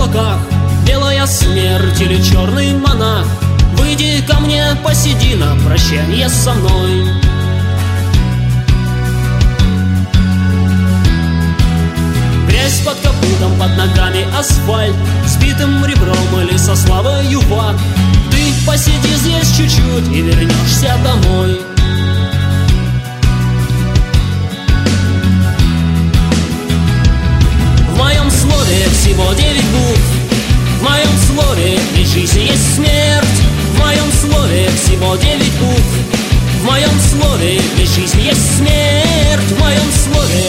облаках, белая смерть или черный монах, выйди ко мне, посиди на прощанье со мной. Грязь под капотом, под ногами асфальт, сбитым ребром или со славою в ад. Ты посиди здесь чуть-чуть и вернешься домой. В моем слове всего 9 букв, в моем слове есть жизнь и есть смерть. В моем слове всего 9 букв, в моем слове есть жизнь и есть смерть. В моем слове.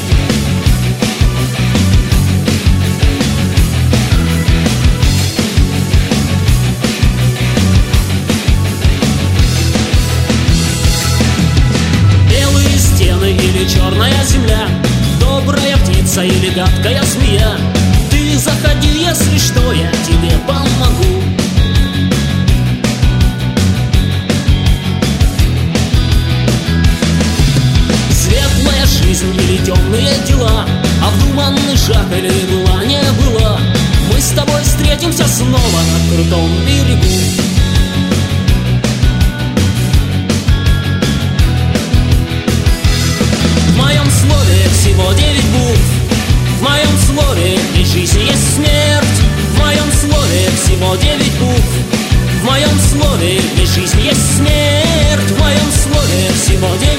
Белые стены или черная земля, добрая птица или гадкая змея, ты заходи, если что, я тебе помогу. Светлая жизнь или темные дела, обдуманный шаг или была не была, мы с тобой встретимся снова на крутом берегу. В моем слове всего 9 букв, в моем слове есть жизнь и есть смерть. В моем слове всего 9 букв, в моем слове есть жизнь и есть смерть. В моем слове всего 9